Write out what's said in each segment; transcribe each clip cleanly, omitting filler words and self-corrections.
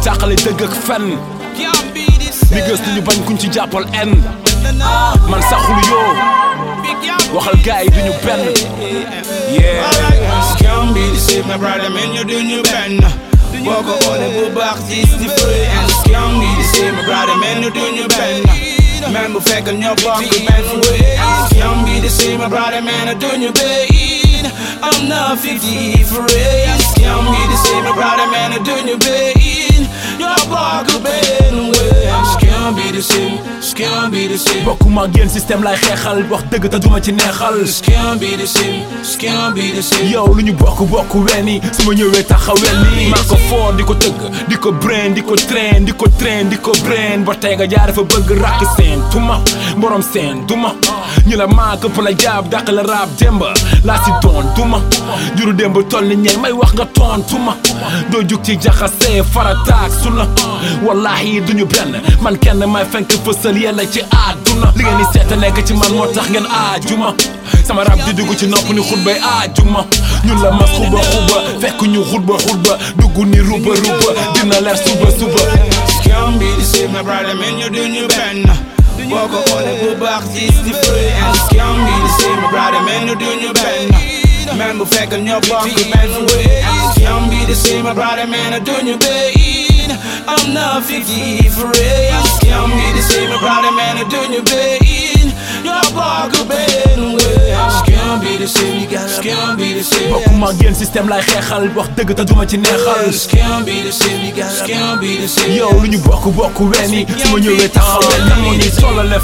tàqale dëgg ak fen niggas duñu bañ kuñ ci jàppal en man saxul yoo waxal gaay duñu benn yeah Can't be the same my brother man you duñu benn boo ko xoolee bu baax gis différence can't be the same my brother man you duñu benn man bu fekk ñoo bokk benn way can't be the same my brother man duñu benn I'm not 50 for it can't be the same my brother man duñu benn ñoo bokk benn way can't be the same can't be the same bokkuma ak yéen système lay xeexal wax dëgg te duma ci neexal can't be the same can't be the same yow lu ñu bokk weni su ma ñëwee taxawel ni maa ko foor di ko tëgg di ko brain di ko train di ko train di ko brain ba tey nga jaar fa bëgg rakk seen tuma borom seen duma ñu la maa këpp la jaab dàq la raab démba laa si doon duma juru démb toll ni ñey may wax nga toon tuma doo jug ci jaxasee farataak sunna wallahi duñu benn man kenn may fenk fësal yàlla ci àdduna li ngeen di seeta nekk ci man moo tax ngeen aajuma sama rab di dugg ci nopp ni xutbay aajuma ñun la mas xuba fekk ñu xutba dugg ni ruba dina leer suba can't be the same my brother man you duñu benn boo ko xoolee bu baax gis différence can't be the same my brother man you duñu benn man bu fekk ñoo bokk benn way can't be the same my brother man duñu benn I'm not 50 for it can't be the same my brother man duñu benn ñoo bokk benn way can't be the same can't be the same bokkuma ak yéen système lay xeexal wax dëgg te duma ci neexal can't be the same can't be the same yow lu ñu bokk weni su ma ñëwee taxawel na moo ñuy tollale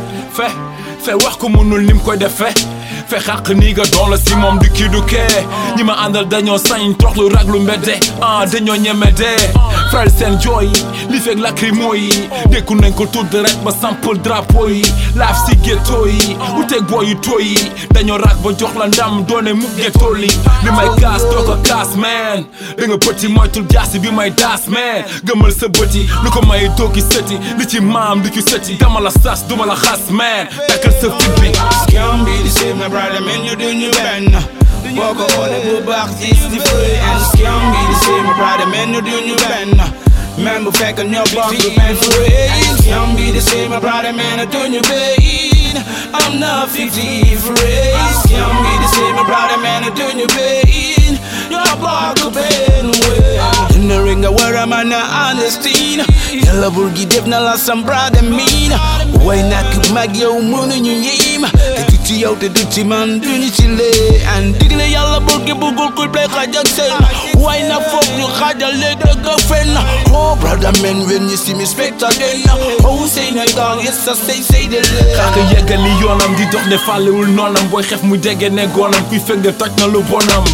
fe wax ko mënul nim koy defe fe xaq nii nga doon la si moom du kii du kee ñi ma àndal dañoo sañ toxlu raglu mbedde dañoo ñeme dee frère seen jooy li fekk lacrymo yi dékku nañ ko tudd rek ba sample drapeau yi laaf si ghetto yi uteeg booy yu tooy yi dañoo rag ba jox la ndam doone mukk ghetto li may kaas doo ko kaas man da nga pëti moytul jaasi bi may daas man gëmal sa bëti lu ko may dooki sëti li ci maam du ci sëti dama la sas duma la xas man takkal sa fit bi can't be the same my brother man you duñu benn boo ko xoolee bu baax gis différence can't be the same my brother man you duñu benn man bu fekk ñoo bokk benn way can't be the same my brother man duñu benn I'm not 50 for it can't be the same my brother man duñu benn ñoo bokk benn way in the ring where I'm not understand yàlla bur gi def na la sam brother mean way nak mag yow mënuñu yéem ci yow te du ci man duñu ci lee an digle yàlla bur gi bugul kuy play xaaj ak seen way na foog ñu xaajale dëgg ak fen oh brother man when you see me spectacle oh say na dog yes I say the xaaka yeggali yoonam di dox ne fàllewul noonam booy xef mu dégge ne goonam kuy fekk de toj na lu bonam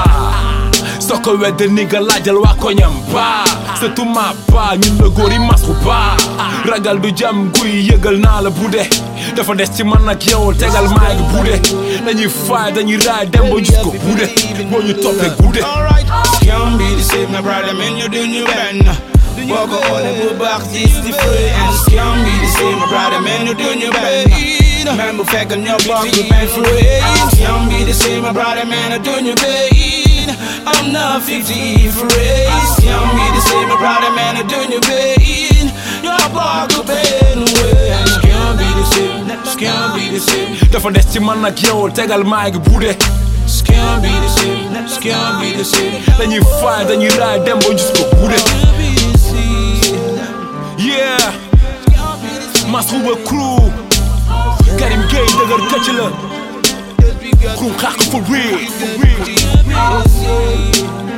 soo ko wedde ni nga laajal waa koñam surtout ma ñun la góor yi masku ragal du jam guy yëgal naa la budde dafa des ci man ak yow tegal maa ngi budde dañuy faay dañuy raay dem ba gis ko budde boo ñu toppee gudde can't be the same my brother man you duñu benn boo ko xoolee bu baax gis différence can't be the same my brother man you duñu benn man bu fekk ñoo bokk benn way can't be the same my brother man duñu benn I'm not 50 for it can't be the same my brother man duñu benn ñoo bokk benn way can't be the same dafa des ci man ak yow tegal maa ngi budde can't be the same dañuy faay dañuy raay dem ba gis ko budde yeah Masrouba crew Karim Gueye dëgër këcc la crew xaq for real